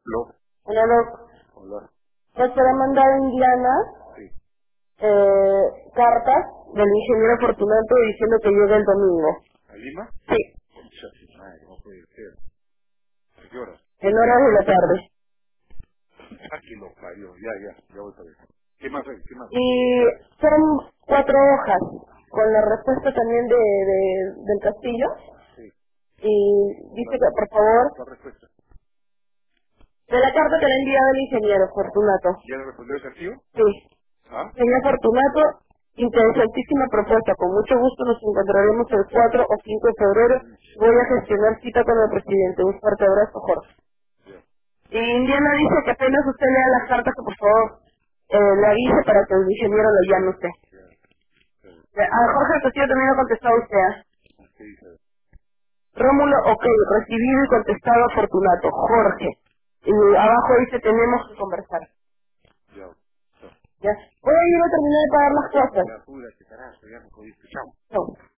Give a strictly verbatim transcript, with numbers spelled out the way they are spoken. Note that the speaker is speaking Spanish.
Lo. Hola, Doc. Hola. Pues para mandar a Indiana Sí. eh, cartas del ingeniero Fortunato diciendo que llega el domingo. ¿A Lima? Sí, Concha su madre, no puede ser. ¿A qué horas? en horas de la tarde. Ah, que lo parió. Ya, ya, ya voy para eso. ¿Qué más hay? ¿Qué más? Y son cuatro hojas con la respuesta también de, de del Castillo. Sí. Y dice que por favor, La respuesta. de la carta que le ha enviado el ingeniero Fortunato. ¿Ya le respondió el Castillo? Sí. ¿Ah? Señor Fortunato, interesantísima propuesta. Con mucho gusto nos encontraremos el cuatro o cinco de febrero. Voy a gestionar cita con el presidente. Un fuerte abrazo, Jorge. Ya. Y Indiana dice que apenas usted lea las cartas, que por favor eh, le avise para que el ingeniero lo llame a usted. Ya. Eh, A Jorge Castillo también lo ha contestado usted. ¿eh? ¿Qué dice? Rómulo, ok, recibido y contestado Fortunato. Jorge. Y abajo dice, tenemos que conversar. Ya. Chao. ¿Ya? Voy a ir a terminar de pagar las cosas. Ya, apúrate, carajo, ya me jodiste. Chao. No.